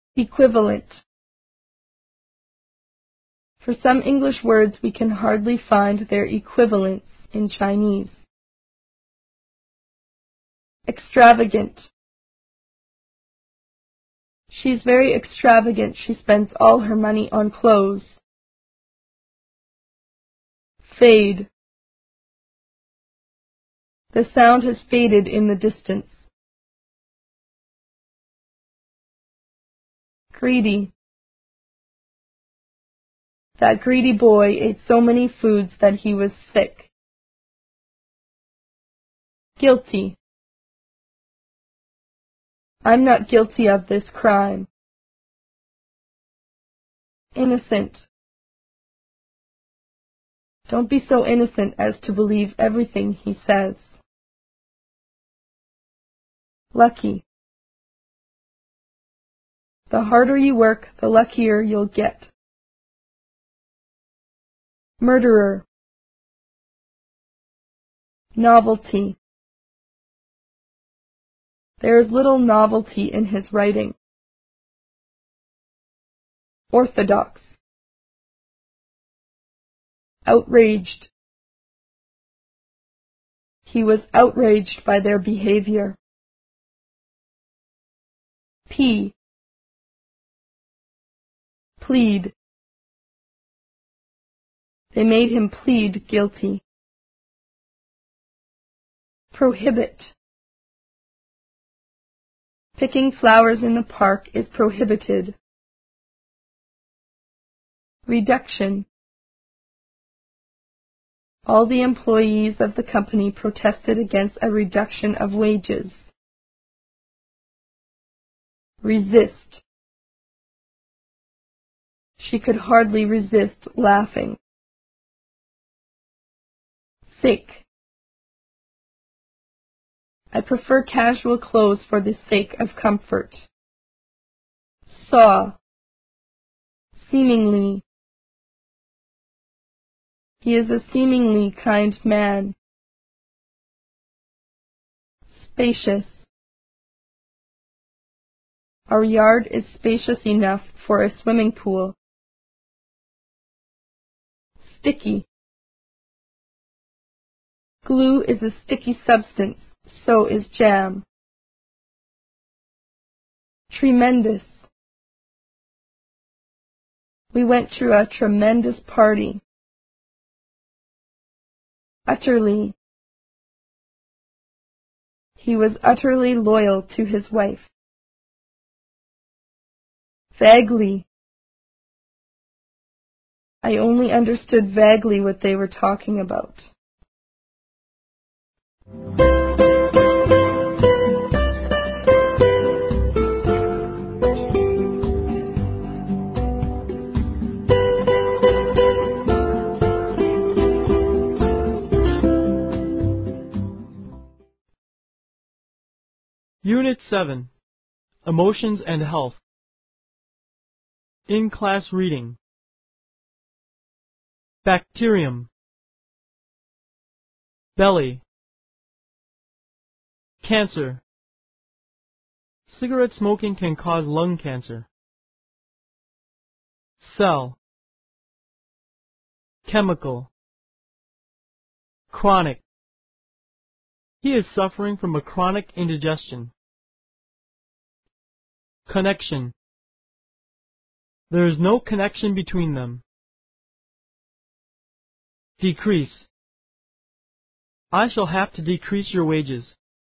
Equivalent. For some English words, we can hardly find their equivalents in Chinese. Extravagant. She's very extravagant. She spends all her money on clothes. Fade. The sound has faded in the distance. Greedy. That greedy boy ate so many foods that he was sick. Guilty. I'm not guilty of this crime. Innocent. Don't be so innocent as to believe everything he says. Lucky. The harder you work, the luckier you'll get. Murderer. Novelty. There is little novelty in his writing. Orthodox. Outraged. He was outraged by their behavior. P. Plead. They made him plead guilty. Prohibit. Picking flowers in the park is prohibited. Reduction. All the employees of the company protested against a reduction of wages. Resist. She could hardly resist laughing. Sake. I prefer casual clothes for the sake of comfort. Saw. Seemingly. He is a seemingly kind man. Spacious. Our yard is spacious enough for a swimming pool. Sticky. Glue is a sticky substance, so is jam. Tremendous. We went to a tremendous party. Utterly. He was utterly loyal to his wife. Vaguely. I only understood vaguely what they were talking about. Unit 7. Emotions and Health. In-class reading. Bacterium. Belly. Cancer. Cigarette smoking can cause lung cancer. Cell. Chemical. Chronic. He is suffering from a chronic indigestion. Connection. There is no connection between them. Decrease. I shall have to decrease your wages.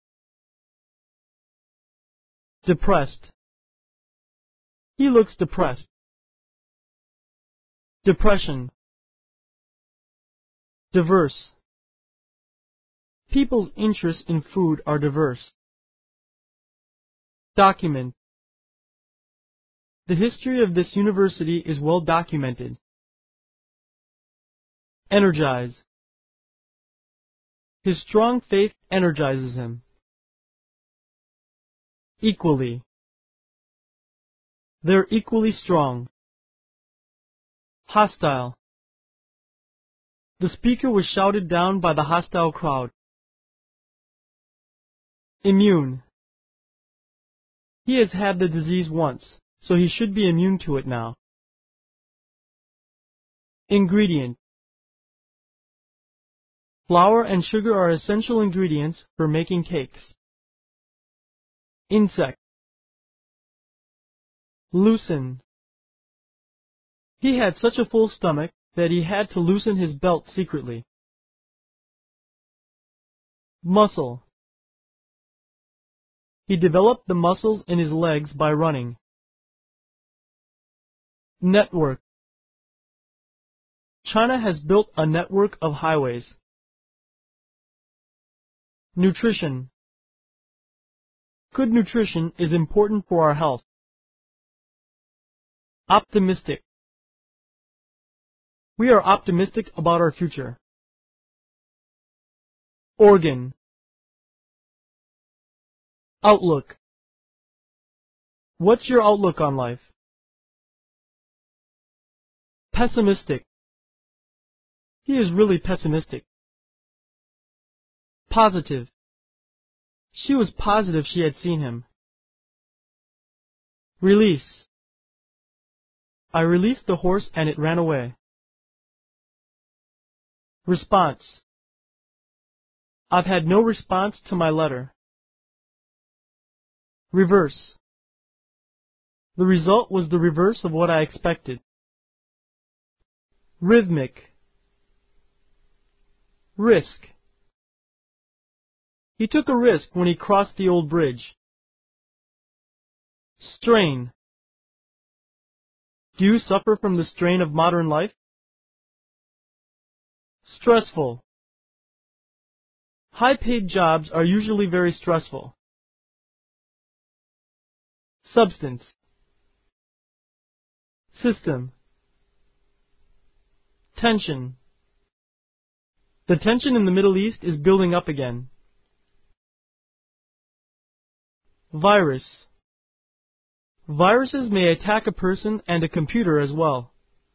Depressed. He looks depressed. Depression. Diverse. People's interests in food are diverse. Document. The history of this university is well documented. Energize. His strong faith energizes him. Equally. They're equally strong. Hostile. The speaker was shouted down by the hostile crowd. Immune. He has had the disease once, so he should be immune to it now. Ingredient. Flour and sugar are essential ingredients for making cakes. Insect. Loosen. He had such a full stomach that he had to loosen his belt secretly. Muscle. He developed the muscles in his legs by running. Network. China has built a network of highways. Nutrition. Good nutrition is important for our health. Optimistic. We are optimistic about our future. Organ. Outlook. What's your outlook on life? Pessimistic. He is really pessimistic. Positive. She was positive she had seen him. Release. I released the horse and it ran away. Response. I've had no response to my letter. Reverse. The result was the reverse of what I expected. Rhythmic. Risk. He took a risk when he crossed the old bridge. Strain. Do you suffer from the strain of modern life? Stressful. High-paid jobs are usually very stressful. Substance. System. Tension. The tension in the Middle East is building up again. Virus. Viruses may attack a person and a computer as well.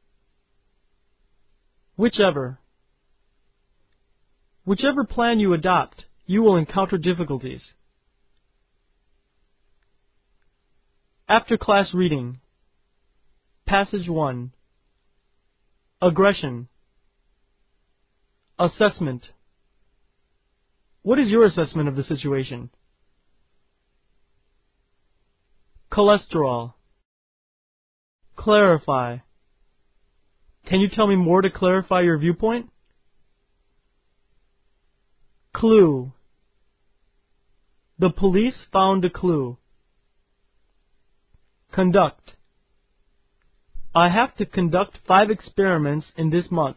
Whichever. Whichever plan you adopt, you will encounter difficulties. After class reading. Passage 1. Aggression. Assessment. What is your assessment of the situation? Cholesterol. Clarify. Can you tell me more to clarify your viewpoint? Clue. The police found a clue. Conduct. I have to conduct 5 experiments in this month.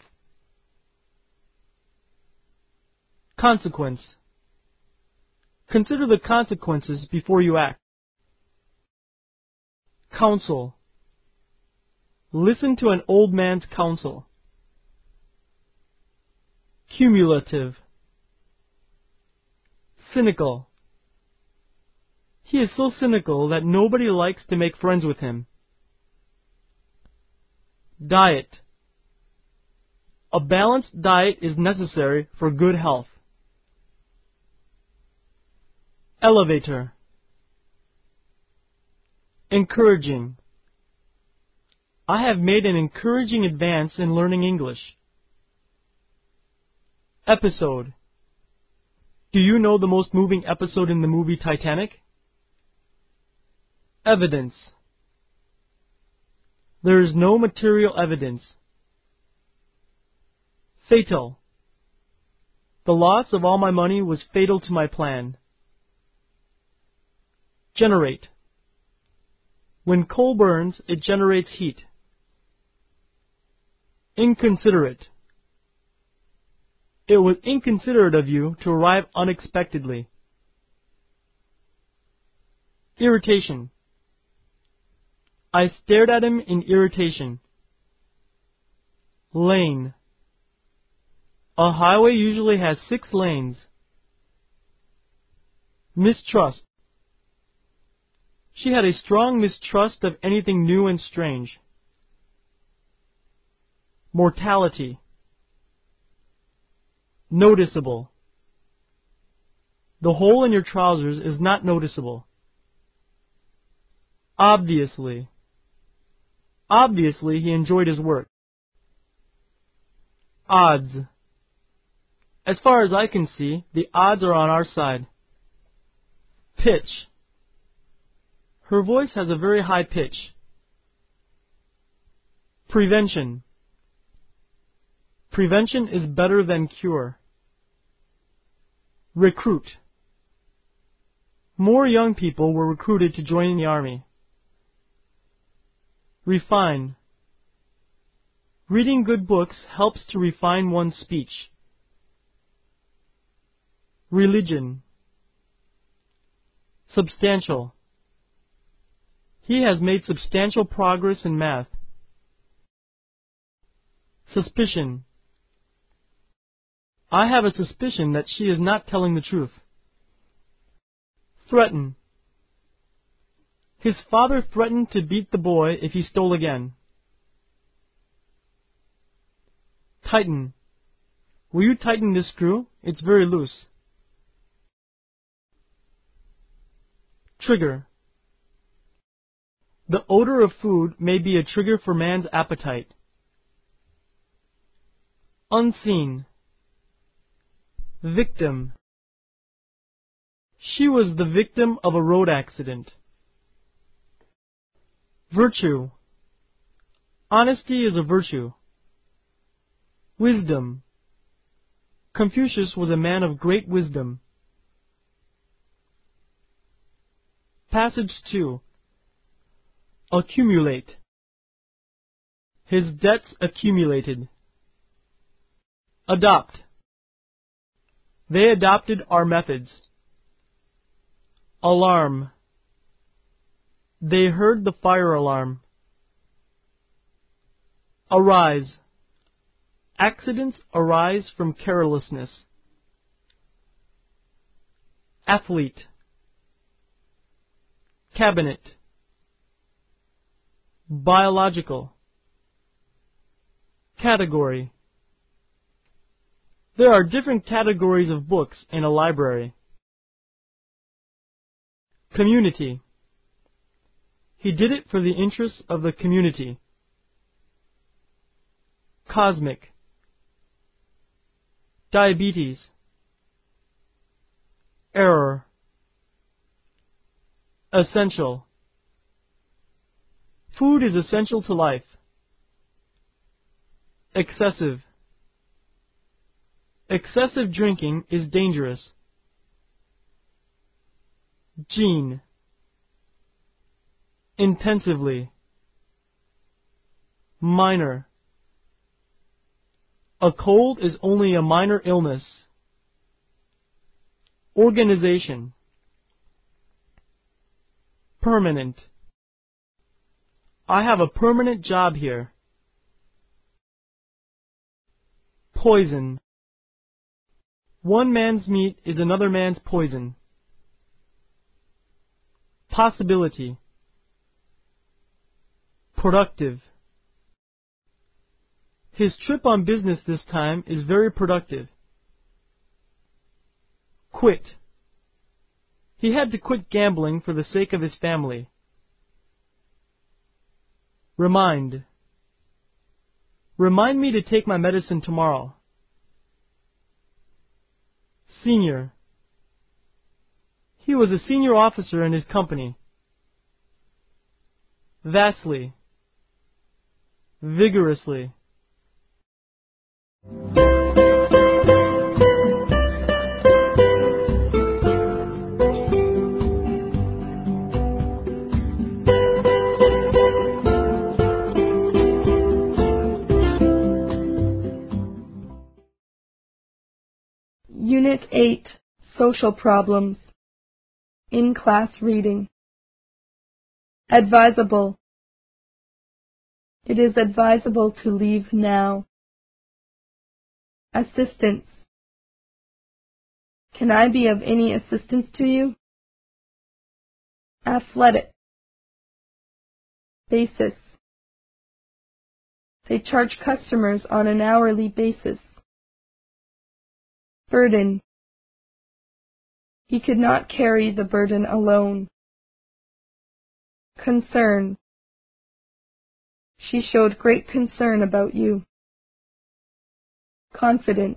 Consequence. Consider the consequences before you act. Counsel. Listen to an old man's counsel. Cumulative. Cynical. He is so cynical that nobody likes to make friends with him. Diet. A balanced diet is necessary for good health. Elevator. Encouraging. I have made an encouraging advance in learning English. Episode. Do you know the most moving episode in the movie Titanic? Evidence. There is no material evidence. Fatal. The loss of all my money was fatal to my plan. Generate. When coal burns, it generates heat. Inconsiderate. It was inconsiderate of you to arrive unexpectedly. Irritation. I stared at him in irritation. Lane. A highway usually has 6 lanes. Mistrust. She had a strong mistrust of anything new and strange. Mortality. Noticeable. The hole in your trousers is not noticeable. Obviously. Obviously, he enjoyed his work. Odds. As far as I can see, the odds are on our side. Pitch. Her voice has a very high pitch. Prevention. Prevention is better than cure. Recruit. More young people were recruited to join the army. Refine. Reading good books helps to refine one's speech. Religion. Substantial. He has made substantial progress in math. Suspicion. I have a suspicion that she is not telling the truth. Threaten. His father threatened to beat the boy if he stole again. Tighten. Will you tighten this screw? It's very loose. Trigger. The odor of food may be a trigger for man's appetite. Unseen. Victim. She was the victim of a road accident. Virtue. Honesty is a virtue. Wisdom. Confucius was a man of great wisdom. Passage 2. Accumulate. His debts accumulated. Adopt. They adopted our methods. Alarm. They heard the fire alarm. Arise. Accidents arise from carelessness. Athlete. Cabinet. Biological. Category. There are different categories of books in a library. Community. He did it for the interests of the community. Cosmic. Diabetes. Error. Essential. Food is essential to life. Excessive. Excessive drinking is dangerous. Gene. Intensively. Minor. A cold is only a minor illness. Organization. Permanent. I have a permanent job here. Poison. One man's meat is another man's poison. Possibility. Productive. His trip on business this time is very productive. Quit. He had to quit gambling for the sake of his family. Remind. Remind me to take my medicine tomorrow. Senior. He was a senior officer in his company. Vastly. Vigorously. Unit 8, Social Problems. In-class reading. Advisable. It is advisable to leave now. Assistance. Can I be of any assistance to you? Athletic. Basis. They charge customers on an hourly basis. Burden. He could not carry the burden alone. Concern. She showed great concern about you. Confident.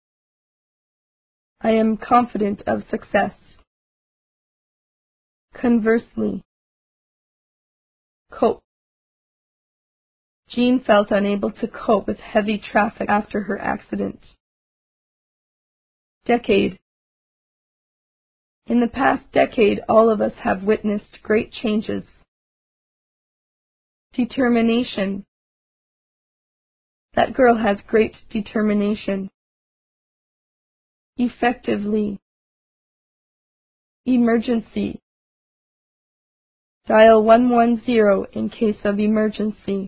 I am confident of success. Conversely. Cope. Jean felt unable to cope with heavy traffic after her accident. Decade. In the past decade, all of us have witnessed great changes. Determination. That girl has great determination. Effectively. Emergency. Dial 110 in case of emergency.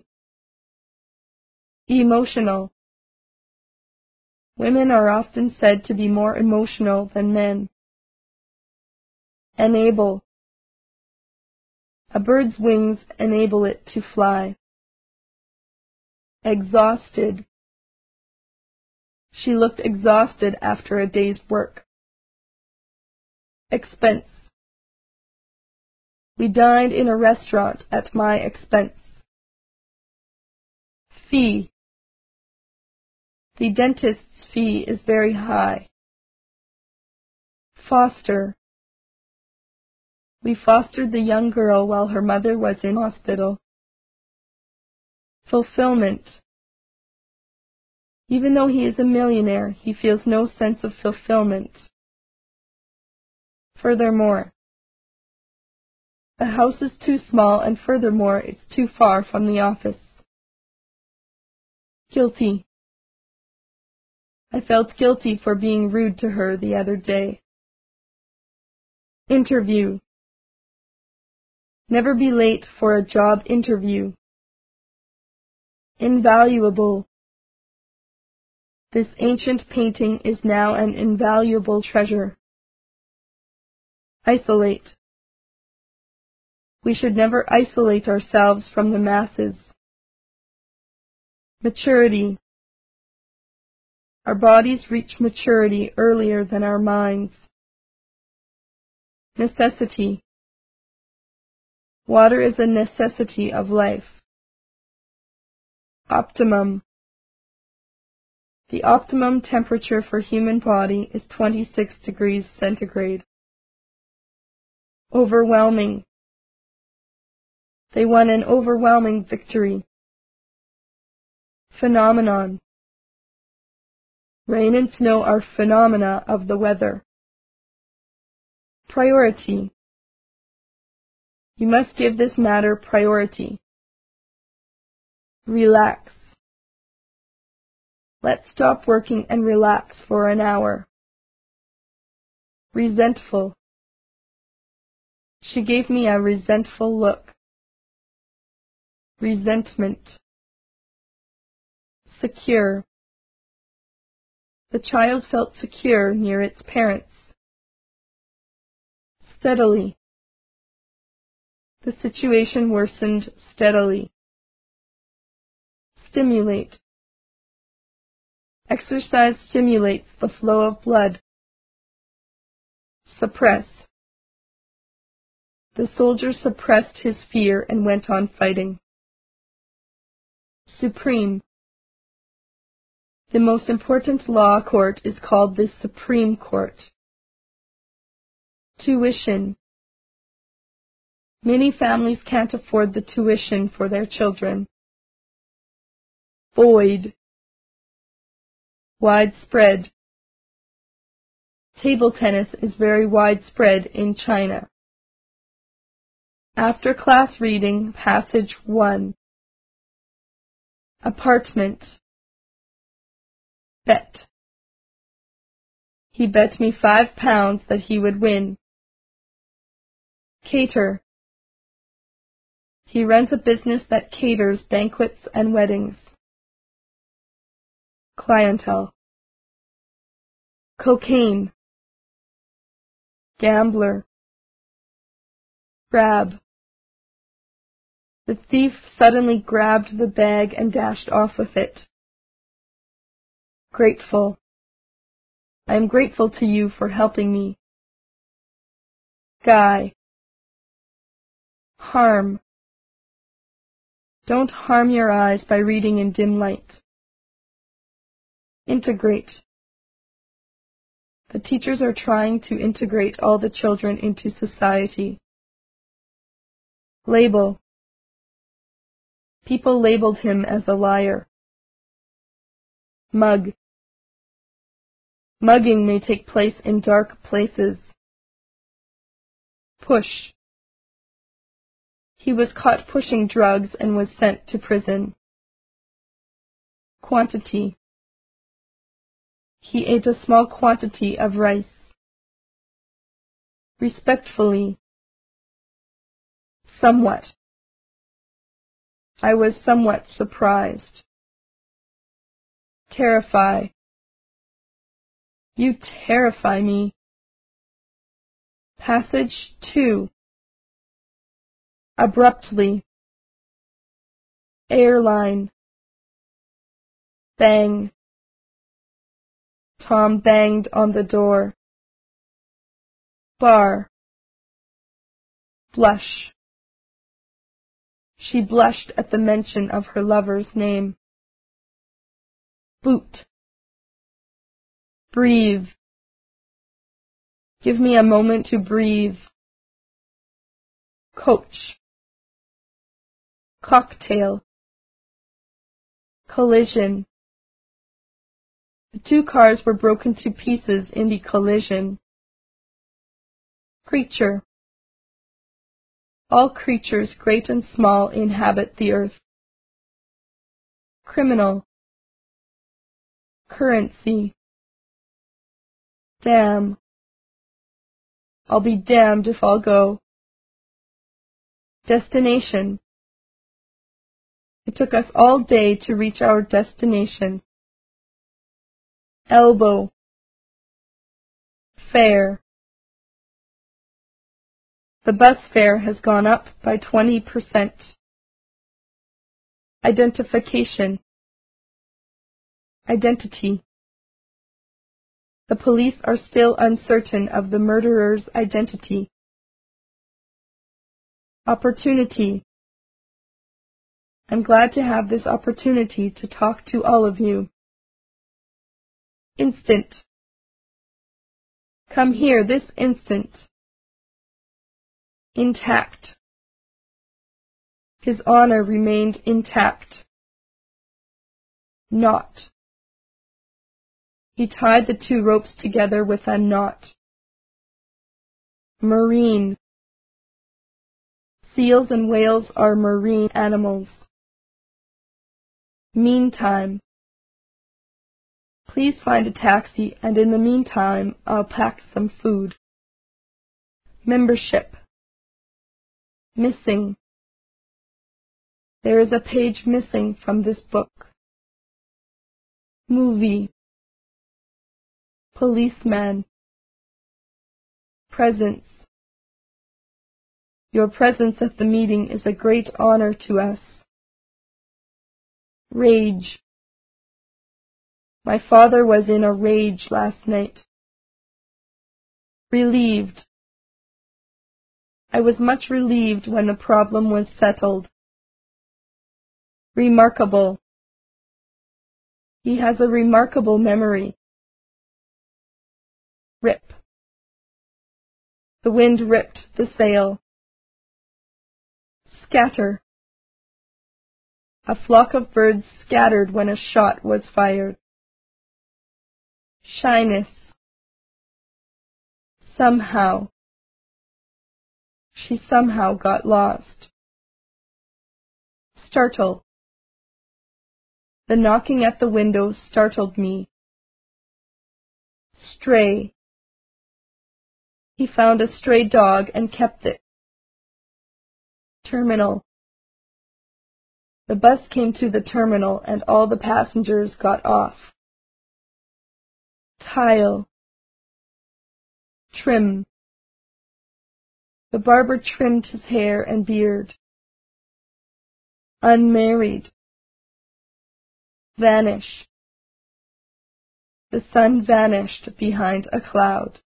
Emotional. Women are often said to be more emotional than men. Enable. A bird's wings enable it to fly. Exhausted. She looked exhausted after a day's work. Expense. We dined in a restaurant at my expense. Fee. The dentist's fee is very high. Foster. We fostered the young girl while her mother was in hospital. Fulfillment. Even though he is a millionaire, he feels no sense of fulfillment. Furthermore. The house is too small, and furthermore, it's too far from the office. Guilty. I felt guilty for being rude to her the other day. Interview. Never be late for a job interview. Invaluable. This ancient painting is now an invaluable treasure. Isolate. We should never isolate ourselves from the masses. Maturity. Our bodies reach maturity earlier than our minds. Necessity. Water is a necessity of life. Optimum. The optimum temperature for human body is 26 degrees centigrade. Overwhelming. They won an overwhelming victory. Phenomenon. Rain and snow are phenomena of the weather. Priority. You must give this matter priority. Relax. Let's stop working and relax for an hour. Resentful. She gave me a resentful look. Resentment. Secure. The child felt secure near its parents. Steadily. The situation worsened steadily. Stimulate. Exercise stimulates the flow of blood. Suppress. The soldier suppressed his fear and went on fighting. Supreme. The most important law court is called the Supreme Court. Tuition. Many families can't afford the tuition for their children. Void. Widespread. Table tennis is very widespread in China. After class reading, passage 1. Apartment. Bet. He bet me £5 that he would win. Cater. He runs a business that caters banquets and weddings. Clientele. Cocaine. Gambler. Grab. The thief suddenly grabbed the bag and dashed off with it. Grateful. I am grateful to you for helping me. Guy. Harm. Don't harm your eyes by reading in dim light. Integrate. The teachers are trying to integrate all the children into society. Label. People labeled him as a liar. Mug. Mugging may take place in dark places. Push. He was caught pushing drugs and was sent to prison. Quantity. He ate a small quantity of rice. Respectfully. Somewhat. I was somewhat surprised. Terrify. You terrify me. Passage 2. Abruptly. Airline. Bang. Tom banged on the door. Bar. Blush. She blushed at the mention of her lover's name. Boot. Breathe. Give me a moment to breathe. Coach. Cocktail. Collision. The 2 cars were broken to pieces in the collision. Creature. All creatures, great and small, inhabit the earth. Criminal. Currency. Damn. I'll be damned if I'll go. Destination. It took us all day to reach our destination. Elbow. Fare. The bus fare has gone up by 20%. Identification. Identity. The police are still uncertain of the murderer's identity. Opportunity. I'm glad to have this opportunity to talk to all of you. Instant. Come here this instant. Intact. His honor remained intact. Knot. He tied the 2 ropes together with a knot. Marine. Seals and whales are marine animals. Meantime. Please find a taxi, and in the meantime, I'll pack some food. Membership. Missing. There is a page missing from this book. Movie. Policeman. Presence. Your presence at the meeting is a great honor to us. Rage. My father was in a rage last night. Relieved. I was much relieved when the problem was settled. Remarkable. He has a remarkable memory. Rip. The wind ripped the sail. Scatter. A flock of birds scattered when a shot was fired. Shyness. Somehow. She somehow got lost. Startle. The knocking at the window startled me. Stray. He found a stray dog and kept it. Terminal. The bus came to the terminal and all the passengers got off. Tile. Trim. The barber trimmed his hair and beard. Unmarried. Vanish. The sun vanished behind a cloud.